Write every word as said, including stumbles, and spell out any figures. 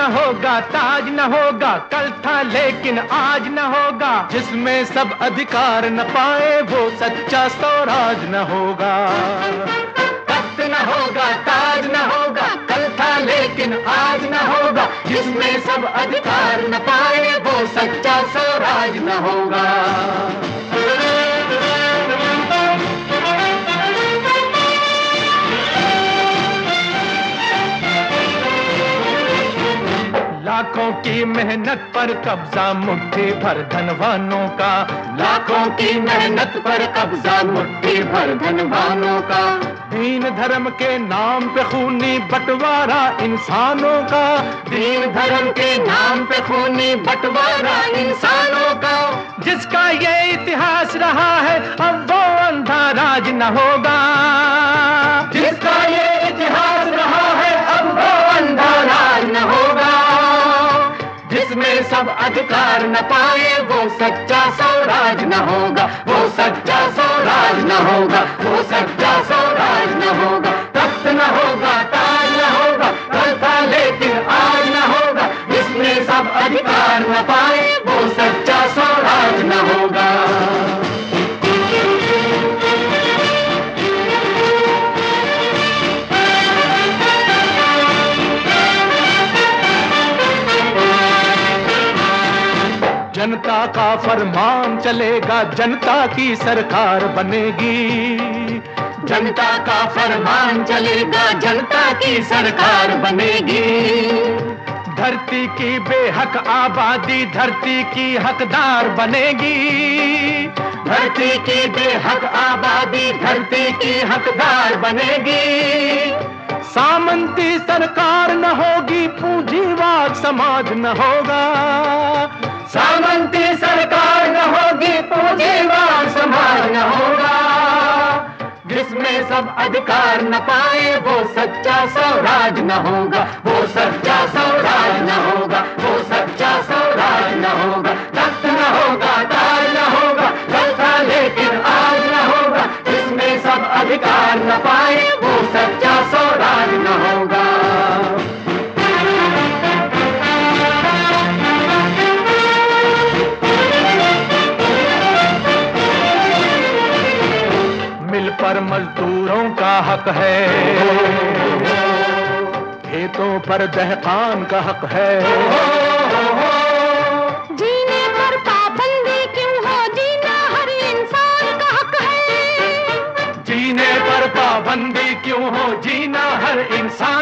न होगा, ताज न होगा, कल था लेकिन आज न होगा। जिसमें सब अधिकार न पाए वो सच्चा स्वराज न होगा। तख्त न होगा, ताज न होगा, कल था लेकिन आज न होगा। जिसमें सब अधिकार न पाए वो सच्चा स्वराज न होगा। लाखों की मेहनत पर कब्जा मुट्ठी भर धनवानों का। लाखों की मेहनत पर कब्जा मुट्ठी भर धनवानों का। दीन धर्म के नाम पे खूनी बंटवारा इंसानों का। दीन धर्म के नाम पे खूनी बंटवारा इंसानों का। जिसका ये इतिहास रहा है अब वो अंधा राज न होगा। जिसका ये इतिहास रहा है अब वो अंधा राज न होगा। जिसमें सब अधिकार न पाए वो सच्चा स्वराज न होगा। वो सच्चा स्वराज न होगा, वो सच्चा स्वराज न होगा। तख्त न होगा, ताज न होगा, कल था लेकिन आज न होगा। जिसमें सब अधिकार न पाए वो सच्चा स्वराज न होगा। जनता का फरमान चलेगा, जनता की सरकार बनेगी। जनता का फरमान चलेगा, जनता की सरकार बनेगी। धरती की बेहक आबादी धरती की हकदार बनेगी। धरती की बेहक आबादी धरती की हकदार बनेगी। सामंती सरकार न होगी, पूंजीवाद समाज न होगा। सामंती सरकार न होगी, पूंजीवाद समाज न होगा। जिसमें सब अधिकार न पाए वो सच्चा स्वराज न होगा। वो सच्चा स्वराज न होगा, वो सच्चा स्वराज न होगा। तख्त न होगा, ताज न होगा, कल था लेकिन आज न होगा। जिसमें सब अधिकार न पाए वो सच्चा स्वराज न होगा। मिल पर मजदूरों का हक है, खेतों पर दहकान का हक है। जीने पर पाबंदी क्यों हो, जीना हर इंसान का हक है। जीने पर पाबंदी क्यों हो, जीना हर इंसान